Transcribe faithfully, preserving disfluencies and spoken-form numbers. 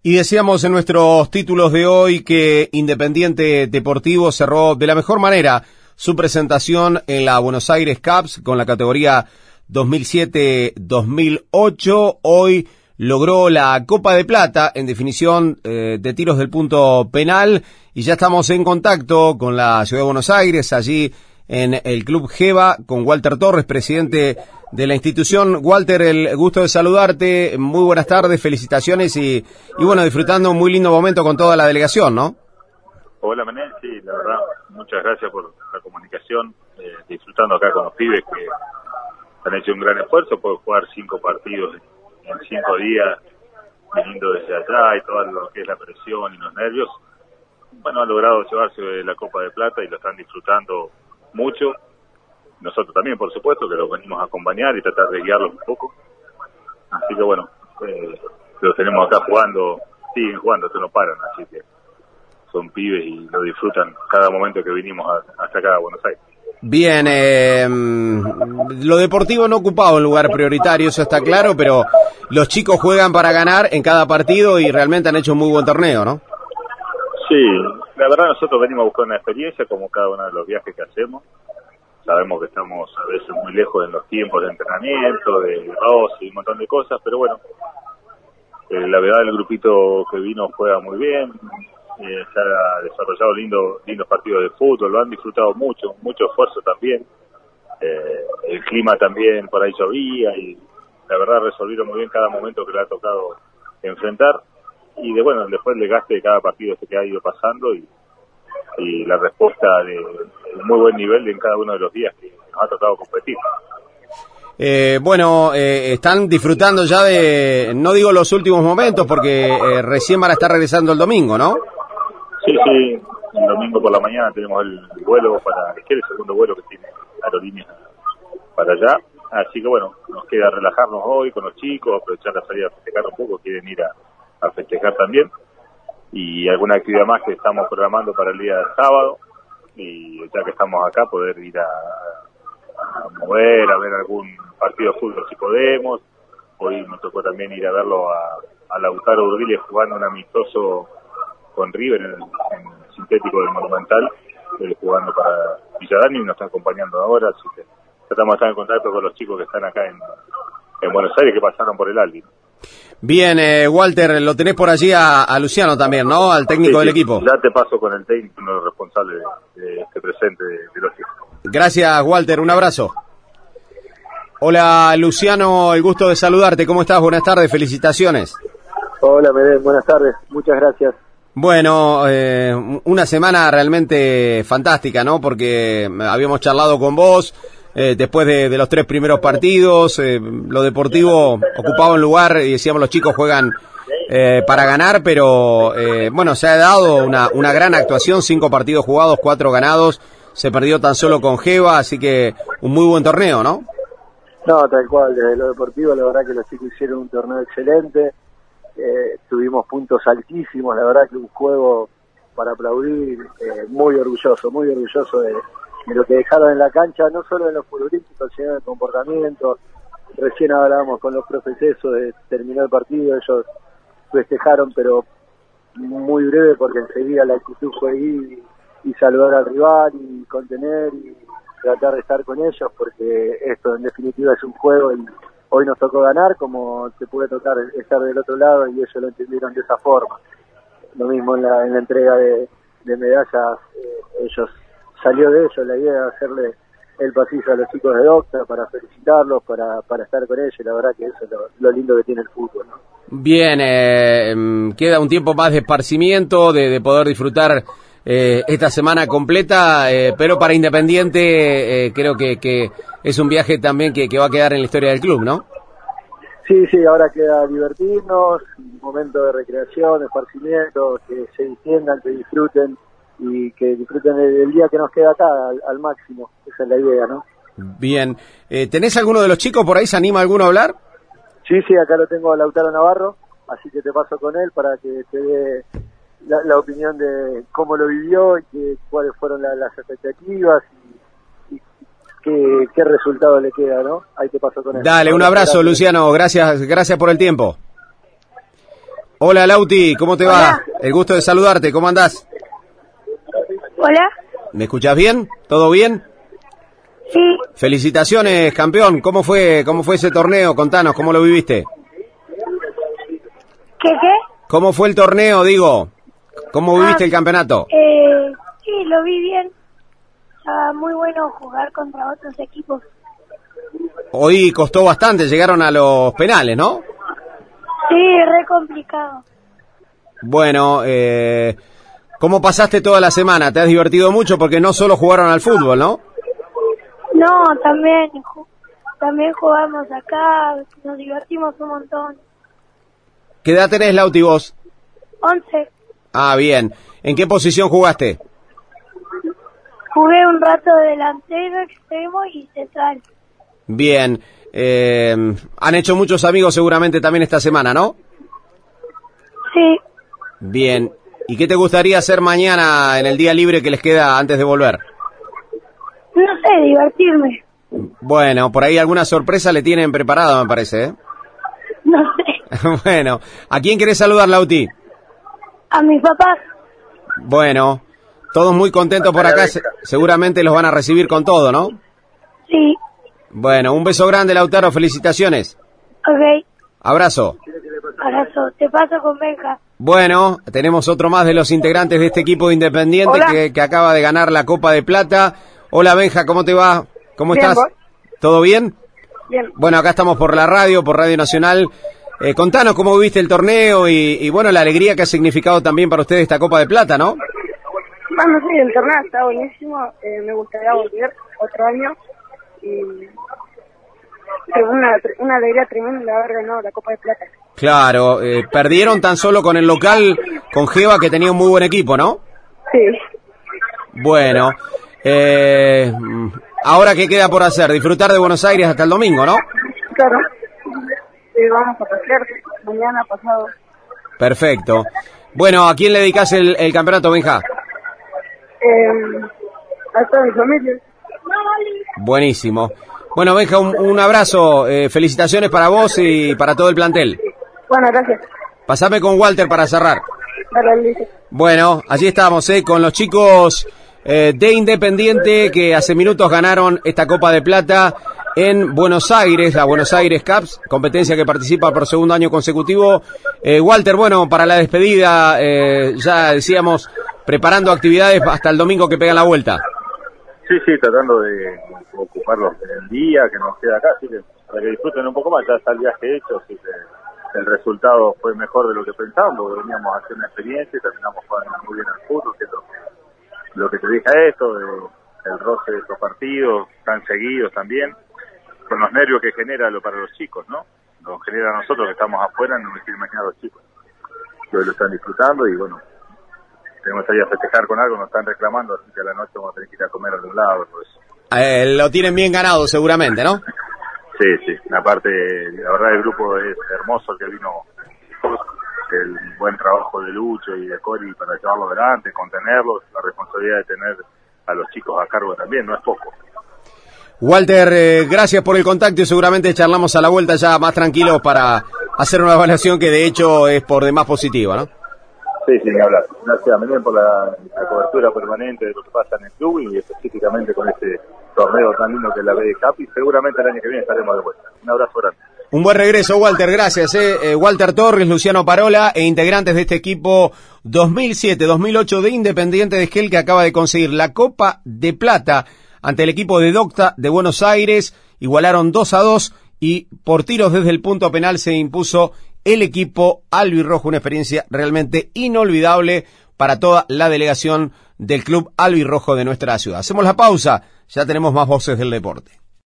Y decíamos en nuestros títulos de hoy que Independiente Deportivo cerró de la mejor manera su presentación en la Buenos Aires Cups con la categoría dos mil siete dos mil ocho. Hoy logró la Copa de Plata en definición eh, de tiros del punto penal y ya estamos en contacto con la Ciudad de Buenos Aires, allí en el Club Geva, con Walter Torres, presidente de la institución. Walter, el gusto de saludarte, muy buenas tardes, felicitaciones y, y bueno, disfrutando un muy lindo momento con toda la delegación, ¿no? Hola, Manel, sí, la verdad, muchas gracias por la comunicación, eh, disfrutando acá con los pibes que han hecho un gran esfuerzo por jugar cinco partidos en cinco días, viniendo desde allá y todo lo que es la presión y los nervios. Bueno, han logrado llevarse la Copa de Plata y lo están disfrutando mucho. Nosotros también, por supuesto, que los venimos a acompañar y tratar de guiarlos un poco. Así que bueno, eh, los tenemos acá jugando, siguen jugando, se no paran, así que son pibes y lo disfrutan cada momento que vinimos a, hasta acá a Buenos Aires. Bien, eh, lo deportivo no ocupaba un lugar prioritario, eso está claro, pero los chicos juegan para ganar en cada partido y realmente han hecho un muy buen torneo, ¿no? Sí, la verdad nosotros venimos a buscar una experiencia como cada uno de los viajes que hacemos. Sabemos que estamos a veces muy lejos en los tiempos de entrenamiento, de roce y un montón de cosas, pero bueno, eh, la verdad el grupito que vino juega muy bien, eh, se ha desarrollado lindo, lindos partidos de fútbol, lo han disfrutado mucho, mucho esfuerzo también, eh, el clima también por ahí llovía y la verdad resolvieron muy bien cada momento que le ha tocado enfrentar y de bueno, después el desgaste de cada partido este que ha ido pasando y y la respuesta de un muy buen nivel en cada uno de los días que nos ha tocado competir. Eh, bueno, eh, están disfrutando ya de, no digo los últimos momentos, porque eh, recién van a estar regresando el domingo, ¿no? Sí, sí, el domingo por la mañana tenemos el vuelo para, es que el segundo vuelo que tiene Aerolíneas para allá, así que bueno, nos queda relajarnos hoy con los chicos, aprovechar la salida a festejar un poco, quieren ir a, a festejar también. Y alguna actividad más que estamos programando para el día de sábado y ya que estamos acá poder ir a, a mover, a ver algún partido de fútbol si podemos. Hoy nos tocó también ir a verlo a, a Lautaro Urdiles jugando un amistoso con River en el, en el sintético del Monumental, él jugando para Villadani y nos está acompañando ahora, así que tratamos de estar en contacto con los chicos que están acá en, en Buenos Aires que pasaron por el Albi. Bien, eh, Walter, lo tenés por allí a, a Luciano también, ¿no? Al técnico sí, del sí, equipo. Ya te paso con el técnico, uno de los responsables de, de este presente de, de los chicos. Gracias, Walter, un abrazo. Hola, Luciano, el gusto de saludarte. ¿Cómo estás? Buenas tardes, felicitaciones. Hola, Medel, buenas tardes, muchas gracias. Bueno, eh, una semana realmente fantástica, ¿no? Porque habíamos charlado con vos. Eh, después de, de los tres primeros partidos, eh, lo deportivo ocupaba un lugar y decíamos los chicos juegan eh, para ganar, pero eh, bueno, se ha dado una, una gran actuación, cinco partidos jugados, cuatro ganados, se perdió tan solo con Geva, así que un muy buen torneo, ¿no? No, tal cual, desde lo deportivo la verdad que los chicos hicieron un torneo excelente, eh, tuvimos puntos altísimos, la verdad que un juego para aplaudir, eh, muy orgulloso, muy orgulloso de de lo que dejaron en la cancha, no solo en los futbolísticos, sino en el comportamiento. Recién hablábamos con los profes eso, de terminar el partido, ellos festejaron, pero muy breve, porque enseguida la actitud fue ir y, y saludar al rival, y contener, y tratar de estar con ellos, porque esto en definitiva es un juego, y hoy nos tocó ganar, como te puede tocar estar del otro lado, y ellos lo entendieron de esa forma. Lo mismo en la, en la entrega de, de medallas, eh, ellos salió de ellos la idea de hacerle el pasillo a los chicos de Docta para felicitarlos, para, para estar con ellos, la verdad que eso es lo, lo lindo que tiene el fútbol, ¿no? Bien, eh, queda un tiempo más de esparcimiento, de, de poder disfrutar eh, esta semana completa, eh, pero para Independiente eh, creo que, que es un viaje también que, que va a quedar en la historia del club, ¿no? Sí, sí, ahora queda divertirnos, un momento de recreación, de esparcimiento, que se distiendan, que disfruten, y que disfruten el día que nos queda acá al, al máximo, esa es la idea, ¿no? Bien, eh, ¿tenés alguno de los chicos por ahí? ¿Se anima alguno a hablar? Sí, sí, acá lo tengo a Lautaro Navarro, así que te paso con él para que te dé la, la opinión de cómo lo vivió y que, cuáles fueron la, las expectativas y, y qué, qué resultado le queda, ¿no? Ahí te paso con él. Dale, un abrazo, Luciano, gracias, gracias por el tiempo. Hola Lauti, ¿cómo te Hola. va? El gusto de saludarte, ¿cómo andás? Hola. ¿Me escuchás bien? ¿Todo bien? Sí. Felicitaciones, campeón. ¿Cómo fue, cómo fue ese torneo? Contanos, ¿cómo lo viviste? ¿Qué qué? ¿Cómo fue el torneo, digo? ¿Cómo viviste Ah, el campeonato? Eh, sí, lo vi bien. Estaba muy bueno jugar contra otros equipos. Hoy costó bastante, llegaron a los penales, ¿no? Sí, re complicado. Bueno, eh, ¿cómo pasaste toda la semana? ¿Te has divertido mucho? Porque no solo jugaron al fútbol, ¿no? No, también, ju- también jugamos acá, nos divertimos un montón. ¿Qué edad tenés, Lauti, vos? Once. Ah, bien. ¿En qué posición jugaste? Jugué un rato de delantero, extremo y central. Bien. Eh, han hecho muchos amigos seguramente también esta semana, ¿no? Sí. Bien. ¿Y qué te gustaría hacer mañana en el día libre que les queda antes de volver? No sé, divertirme. Bueno, por ahí alguna sorpresa le tienen preparado, me parece, ¿eh? No sé. Bueno, ¿a quién querés saludar, Lauti? A mis papás. Bueno, todos muy contentos por acá, se- seguramente los van a recibir con todo, ¿no? Sí. Bueno, un beso grande, Lautaro, felicitaciones. Ok. Abrazo. Abrazo. Te paso con Benja. Bueno, tenemos otro más de los integrantes de este equipo de Independiente Hola. que, que acaba de ganar la Copa de Plata. Hola, Benja, ¿cómo te va? ¿Cómo Bien, estás? ¿vos? ¿Todo bien? Bien. Bueno, acá estamos por la radio, por Radio Nacional. Eh, contanos cómo viviste el torneo y, y, bueno, la alegría que ha significado también para ustedes esta Copa de Plata, ¿no? Bueno, sí, el torneo está buenísimo. Eh, me gustaría volver otro año. Y fue una, una alegría tremenda de haber ganado la Copa de Plata. Claro, eh, perdieron tan solo con el local, con Geva, que tenía un muy buen equipo, ¿no? Sí. Bueno, eh, ahora qué queda por hacer, disfrutar de Buenos Aires hasta el domingo, ¿no? Claro. Y vamos a pasear mañana pasado. Perfecto. Bueno, ¿a quién le dedicás el, el campeonato, Benja? Eh, a toda mi familia. Buenísimo. Bueno, Benja, un, un abrazo, eh, felicitaciones para vos y para todo el plantel. Bueno, gracias. Pasame con Walter para cerrar. Dale, Luis. Bueno, allí estamos, eh, con los chicos eh, de Independiente que hace minutos ganaron esta Copa de Plata en Buenos Aires, la Buenos Aires Cups, competencia que participa por segundo año consecutivo. Eh, Walter, bueno, para la despedida, eh, ya decíamos, preparando actividades hasta el domingo que pegan la vuelta. Sí, sí, tratando de ocuparlos en el día que nos queda acá, así que para que disfruten un poco más. Ya está el viaje hecho, así que el resultado fue mejor de lo que pensábamos, porque veníamos a hacer una experiencia y terminamos jugando muy bien al fútbol, que es lo que, lo que te deja esto, de, el roce de estos partidos tan seguidos también, con los nervios que genera lo para los chicos, ¿no? Nos genera a nosotros que estamos afuera, no me quieren imaginar a los chicos, que hoy lo están disfrutando y bueno, tenemos que salir a festejar con algo, nos están reclamando, así que a la noche vamos a tener que ir a comer a algún lado, pues. Eh, lo tienen bien ganado seguramente, ¿no? Sí, sí, aparte, la verdad el grupo es hermoso, el que vino, el buen trabajo de Lucho y de Cori para llevarlo adelante, contenerlos, la responsabilidad de tener a los chicos a cargo también, no es poco. Walter, eh, gracias por el contacto y seguramente charlamos a la vuelta ya más tranquilos para hacer una evaluación que de hecho es por demás positiva, ¿no? Sí, sí, ni hablar. Gracias, Miguel, por la, la cobertura permanente de lo que pasa en el club y específicamente con este torneo tan lindo que es la B D Cup y seguramente el año que viene estaremos de vuelta. Un abrazo grande. Un buen regreso, Walter, gracias. Eh. Eh, Walter Torres, Luciano Parola e integrantes de este equipo dos mil siete dos mil ocho de Independiente de Esquel que acaba de conseguir la Copa de Plata ante el equipo de Docta de Buenos Aires. Igualaron dos a dos y por tiros desde el punto penal se impuso el equipo albirrojo, una experiencia realmente inolvidable para toda la delegación del club albirrojo de nuestra ciudad. Hacemos la pausa, ya tenemos más voces del deporte.